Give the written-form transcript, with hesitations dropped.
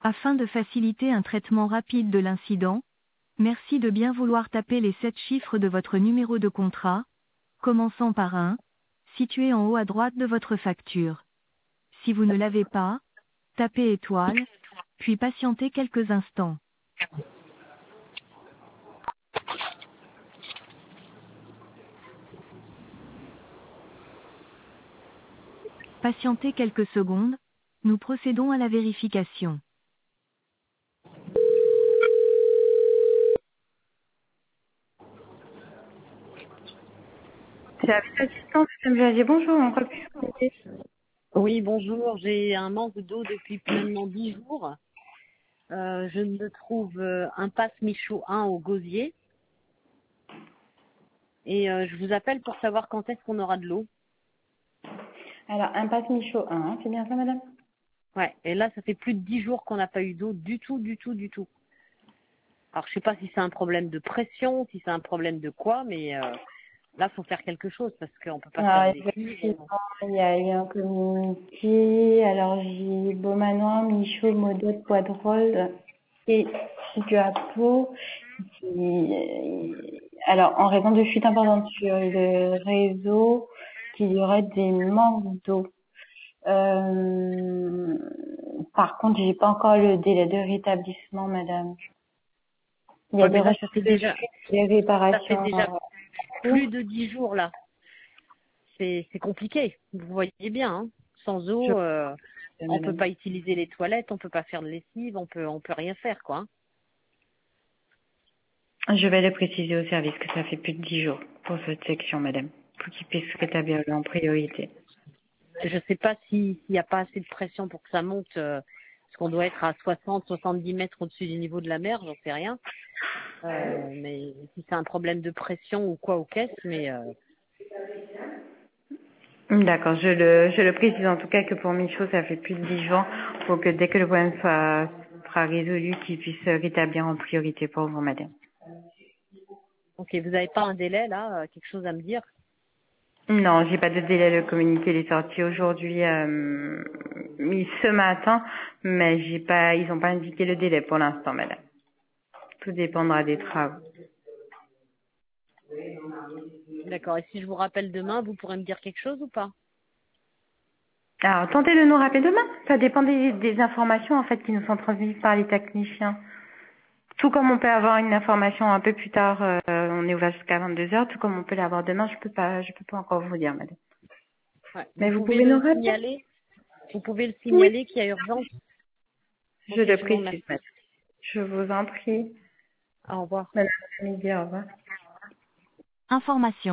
Afin de faciliter un traitement rapide de l'incident, merci de bien vouloir taper les 7 chiffres de votre numéro de contrat, commençant par 1, situé en haut à droite de votre facture. Si vous ne l'avez pas, tapez étoile, puis patientez quelques instants. Patientez quelques secondes, nous procédons à la vérification. Service assistance, Madame Javier, bonjour, on peut plus vous aider. Oui, bonjour. J'ai un manque d'eau depuis maintenant 10 jours. Je me trouve impasse Michaud 1 au Gosier. Et je vous appelle pour savoir quand est-ce qu'on aura de l'eau. Alors, impasse Michaud 1, c'est bien ça, madame? Ouais. Et là, ça fait plus de 10 jours qu'on n'a pas eu d'eau du tout, du tout, du tout. Alors, je sais pas si c'est un problème de pression, si c'est un problème de quoi, mais là, faut faire quelque chose parce qu'on peut pas faire Alors, de lessive. effectivement, il y a eu un communiqué. Alors, j'ai Beaumanoir, Michaud, Modèle, Poidrol et Figuapo. Alors, en raison de fuites importantes sur le réseau, qu'il y aurait des manques d'eau. Par contre, j'ai pas encore le délai de rétablissement, madame. Il y a Ouais, des mais là, recherches de fuite, des ça fait réparations déjà en plus cours. de 10 jours là. C'est compliqué. Vous voyez bien, hein. Sans Je eau, on peut madame. pas utiliser les toilettes, on peut pas faire de lessive, on peut rien faire, quoi, hein. Je vais le préciser au service que ça fait plus de 10 jours pour cette section, madame, pour qu'ils puissent rétablir en priorité. Je sais pas s'il n'y a pas assez de pression pour que ça monte, parce qu'on doit être à 60-70 mètres au-dessus du niveau de la mer, j'en sais rien. Mais si c'est un problème de pression ou quoi, ou qu'est-ce, mais D'accord, je le précise en tout cas que pour Michaud, ça fait plus de 10 jours pour que dès que le problème sera résolu, qu'ils puissent rétablir en priorité pour vous, madame. ok, vous n'avez pas un délai là, quelque chose à me dire? Non, j'ai pas de délai. Le communiqué il est sorti aujourd'hui, ce matin, mais ils ont pas indiqué le délai pour l'instant, madame. Tout dépendra des travaux. D'accord. Et si je vous rappelle demain, vous pourrez me dire quelque chose ou pas? Alors, tentez de nous rappeler demain. Ça dépend des informations, en fait, qui nous sont transmises par les techniciens. Tout comme on peut avoir une information un peu plus tard, on est ouvert jusqu'à 22 heures, tout comme on peut l'avoir demain, je peux pas encore vous dire, madame. Ouais. Mais vous pouvez nous rappeler? Vous pouvez le Oui. signaler qu'il y a urgence. Je Ok, le je vous précise, remercie. madame. Je vous en prie. Au revoir. Madame Midi, au revoir. Information.